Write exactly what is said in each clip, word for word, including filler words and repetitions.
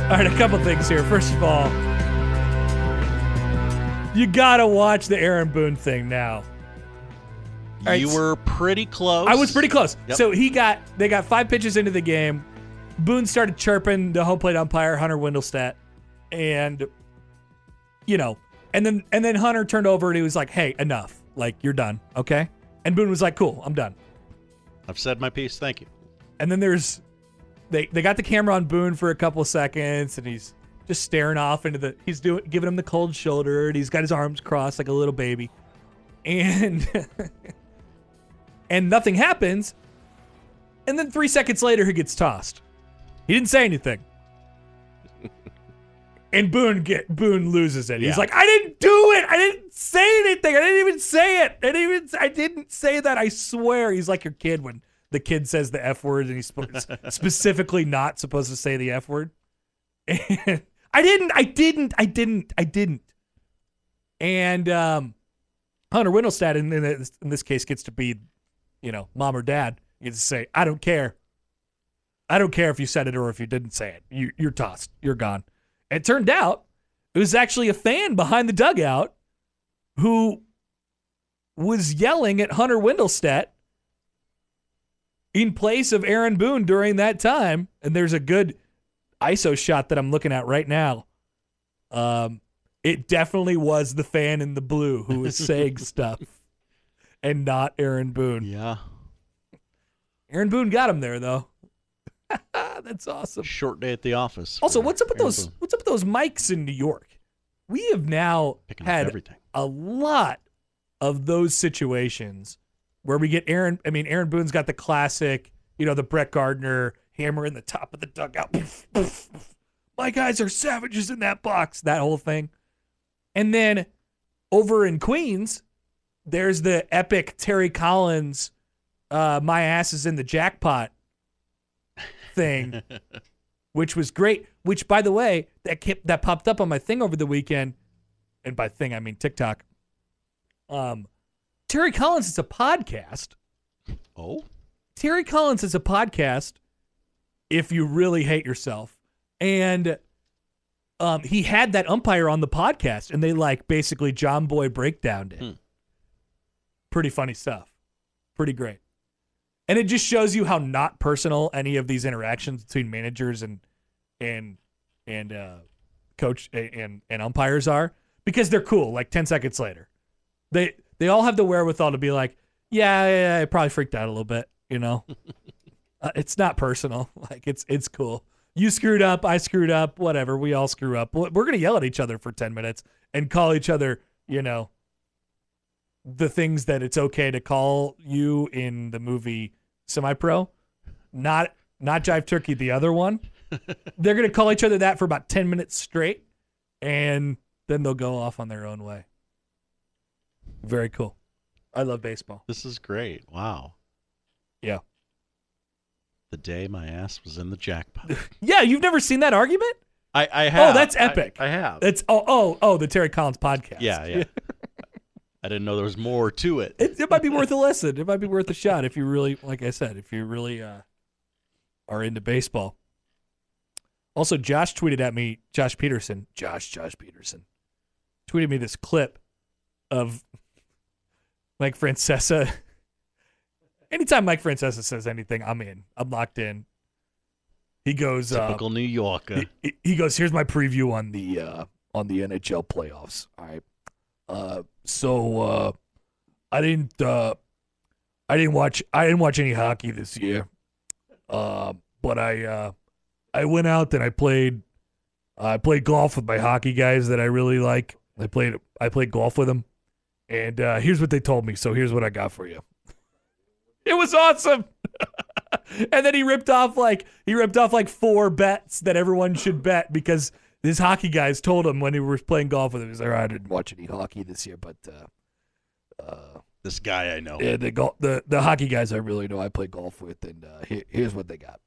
All right, a couple things here. First of all, you gotta watch the Aaron Boone thing now. All You right, were pretty close. I was pretty close. Yep. So he got they got five pitches into the game. Boone started chirping the home plate umpire, Hunter Wendelstedt, and you know, and then and then Hunter turned over and he was like, "Hey, enough. Like, you're done, okay?" And Boone was like, "Cool, I'm done." I've said my piece. Thank you. And then there's they they got the camera on Boone for a couple of seconds, and he's just staring off into the he's doing giving him the cold shoulder, and he's got his arms crossed like a little baby, and and nothing happens. And then three seconds later, he gets tossed. He didn't say anything. And Boone get Boone loses it. He's Yeah. like, "I didn't do it. I didn't say anything. I didn't even say it. I didn't even. I didn't say that. I swear." He's like your kid when the kid says the F word and he's sp- specifically not supposed to say the F word. And I didn't. I didn't. I didn't. I didn't. And um, Hunter Wendelstedt in, in, this, in this case gets to be, you know, mom or dad. He gets to say, "I don't care. I don't care if you said it or if you didn't say it. You, you're tossed. You're gone." It turned out it was actually a fan behind the dugout who was yelling at Hunter Wendelstedt in place of Aaron Boone during that time. And there's a good I S O shot that I'm looking at right now. Um, it definitely was the fan in the blue who was saying stuff and not Aaron Boone. Yeah. Aaron Boone got him there, though. That's awesome. Short day at the office. Also, for what's up with Aaron those? Boone. What's up with those mics in New York? We have now Picking up had everything. a lot of those situations where we get Aaron. I mean, Aaron Boone's got the classic, you know, the Brett Gardner hammer in the top of the dugout. My guys are savages in that box. That whole thing. And then over in Queens, there's the epic Terry Collins, uh, "My ass is in the jackpot" thing, which was great. Which, by the way, that kept, that popped up on my thing over the weekend, and by thing I mean TikTok. Um, Terry Collins is a podcast. Oh? Terry Collins is a podcast. If you really hate yourself, and um, he had that umpire on the podcast, and they like basically John Boy breakdowned it. Hmm. Pretty funny stuff. Pretty great. And it just shows you how not personal any of these interactions between managers and and and uh, coach and and umpires are, because they're cool. Like ten seconds later, they they all have the wherewithal to be like, yeah, yeah, yeah I probably freaked out a little bit. You know, uh, it's not personal. Like it's it's cool. You screwed up. I screwed up. Whatever. We all screw up. We're gonna yell at each other for ten minutes and call each other, you know, the things that it's okay to call you in the movie Semi-Pro, not not Jive Turkey, the other one. They're going to call each other that for about ten minutes straight, and then they'll go off on their own way. Very cool. I love baseball. This is great. Wow. Yeah. The day my ass was in the jackpot. Yeah, you've never seen that argument? I, I have. Oh, that's epic. I, I have. That's oh oh oh the Terry Collins podcast. Yeah, yeah. I didn't know there was more to it. It, it might be worth a listen. It might be worth a shot if you really, like I said, if you really uh, are into baseball. Also, Josh tweeted at me, Josh Peterson, Josh, Josh Peterson, tweeted me this clip of Mike Francesa. Anytime Mike Francesa says anything, I'm in. I'm locked in. He goes, Typical uh, New Yorker. He, he goes, here's my preview on the uh, on the N H L playoffs. All right. Uh, so uh, I didn't uh, I didn't watch I didn't watch any hockey this year. Uh, but I uh, I went out and I played I played golf with my hockey guys that I really like. I played I played golf with them, and uh, here's what they told me. So here's what I got for you. It was awesome. And then he ripped off like he ripped off like four bets that everyone should bet because his hockey guys told him when he was playing golf with him. He's like, I didn't watch any hockey this year, but uh, uh, This guy I know. yeah, the, go- the the hockey guys I really know I play golf with, and uh, here, here's what they got.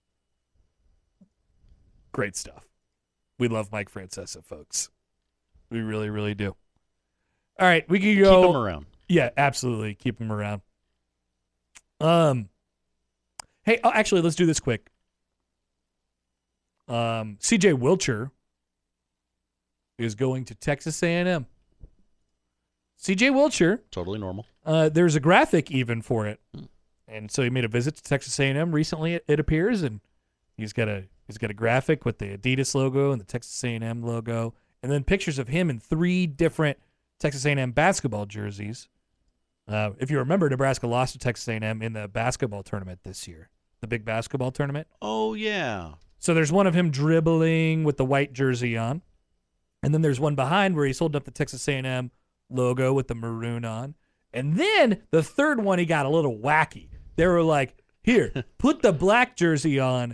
Great stuff. We love Mike Francesa, folks. We really, really do. All right, we can go. Keep him around. Yeah, absolutely. Keep him around. Um, hey, oh, actually, let's do this quick. Um, C J Wilcher is going to Texas A and M. C J Wilcher. Totally normal. Uh, there's a graphic even for it, and so he made a visit to Texas A and M recently. It, it appears, and he's got a he's got a graphic with the Adidas logo and the Texas A and M logo, and then pictures of him in three different Texas A and M basketball jerseys. Uh, if you remember, Nebraska lost to Texas A and M in the basketball tournament this year, the big basketball tournament. Oh, yeah. So there's one of him dribbling with the white jersey on, and then there's one behind where he's holding up the Texas A and M logo with the maroon on. And then the third one, he got a little wacky. They were like, here, put the black jersey on,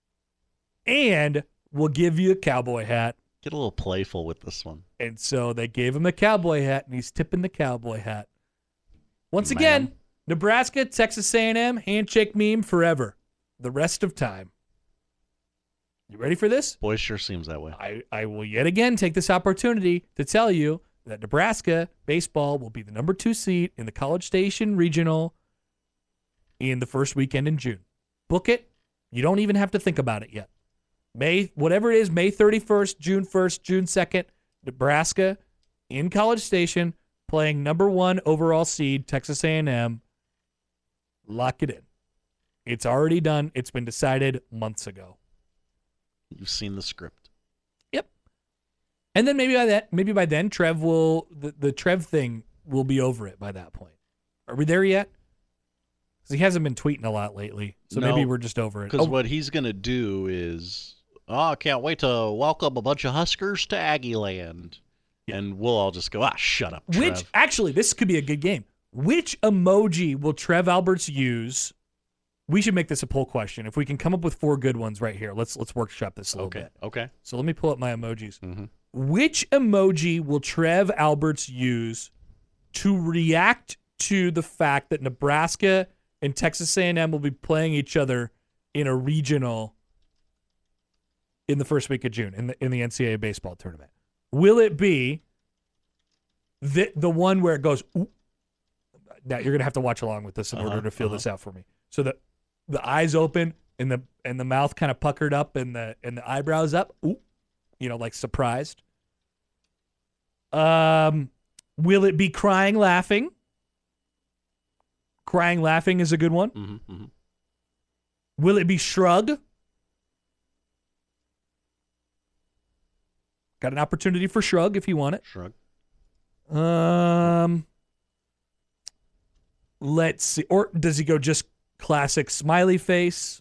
and we'll give you a cowboy hat. Get a little playful with this one. And so they gave him a cowboy hat, and he's tipping the cowboy hat. Once Man. again, Nebraska, Texas A and M, handshake meme forever. The rest of time. You ready for this? Boy, sure seems that way. I, I will yet again take this opportunity to tell you that Nebraska baseball will be the number two seed in the College Station Regional in the first weekend in June. Book it. You don't even have to think about it yet. May, whatever it is, May thirty-first, June first, June second, Nebraska in College Station playing number one overall seed, Texas A and M. Lock it in. It's already done. It's been decided months ago. You've seen the script. Yep. And then maybe by that, maybe by then, Trev will the, the Trev thing will be over it by that point. Are we there yet? Because he hasn't been tweeting a lot lately, so No, maybe we're just over it. Because Oh, what he's going to do is, oh, I can't wait to welcome a bunch of Huskers to Aggie Land. And we'll all just go, ah, shut up, Trev. which actually, this could be a good game. Which emoji will Trev Alberts use? We should make this a poll question. If we can come up with four good ones right here, let's let's workshop this a little Okay, bit. okay. So let me pull up my emojis. Mm-hmm. Which emoji will Trev Alberts use to react to the fact that Nebraska and Texas A and M will be playing each other in a regional in the first week of June in the in the N C double A baseball tournament? Will it be the the one where it goes, ooh? Now you're gonna have to watch along with this in Uh-huh, order to feel uh-huh. this out for me. So the the eyes open and the and the mouth kind of puckered up and the and the eyebrows up. Ooh, you know, like surprised. Um, will it be crying, laughing? Crying, laughing is a good one. Mm-hmm, mm-hmm. Will it be shrug? Got an opportunity for shrug if you want it. Shrug. Um, let's see. Or does he go just classic smiley face?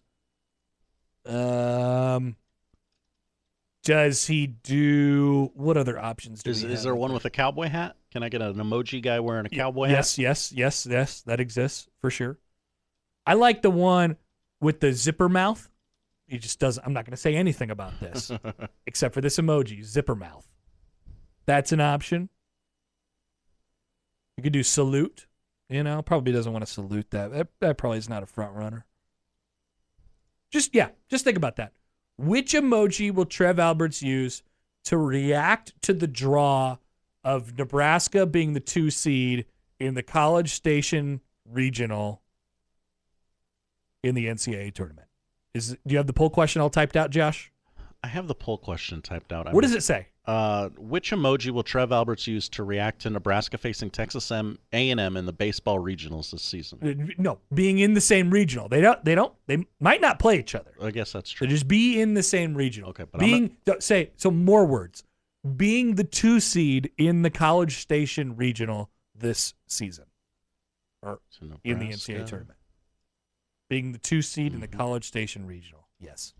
Um, does he do what other options? Do Is, we is have there out one there? with a cowboy hat? Can I get an emoji guy wearing a Y- cowboy yes, hat? yes, yes, yes. That exists for sure. I like the one with the zipper mouth. He just doesn't. I'm not going to say anything about this except for this emoji, zipper mouth. That's an option. You could do salute. You know, probably doesn't want to salute that. That, that probably is not a front runner. Just, yeah, just think about that. Which emoji will Trev Alberts use to react to the draw of Nebraska being the two seed in the College Station Regional in the N C double A tournament? Is do you have the poll question all typed out, Josh? I have the poll question typed out. What does it say? Uh, which emoji will Trev Alberts use to react to Nebraska facing Texas A and M in the baseball regionals this season? Uh, No, being in the same regional. They don't. They don't. They might not play each other. I guess that's So true. just be in the same regional. Okay, but I'm being th- say so more words. Being the two seed in the College Station Regional this season, or So in the N C double A Nebraska- tournament. Being the two seed in the Mhm. College Station Regional, yes.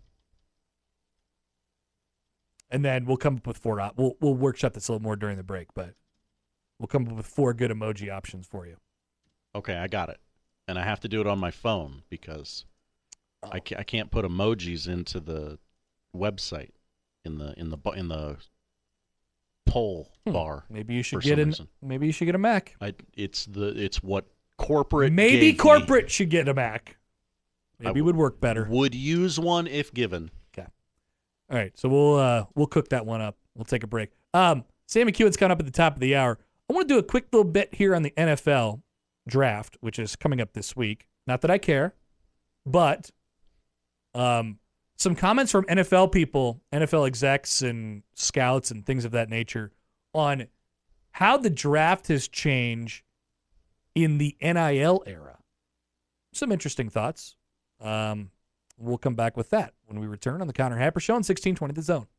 And then we'll come up with four. Op- we'll we'll workshop this a little more during the break, but we'll come up with four good emoji options for you. Okay, I got it. And I have to do it on my phone because Oh. I, ca- I can't put emojis into the website in the in the bu- in the poll Hmm. bar. Maybe you should for get some an. reason. Maybe you should get a Mac. I it's the it's what corporate Maybe gave me. corporate should get a Mac. Maybe I it would work better. Would use one if given. All right, so we'll uh, we'll cook that one up. We'll take a break. Um, Sam McEwen's coming up at the top of the hour. I want to do a quick little bit here on the N F L draft, which is coming up this week. Not that I care, but um, some comments from N F L people, N F L execs and scouts and things of that nature on how the draft has changed in the N I L era. Some interesting thoughts. Um, we'll come back with that when we return on the Connor Happer Show on sixteen twenty The Zone.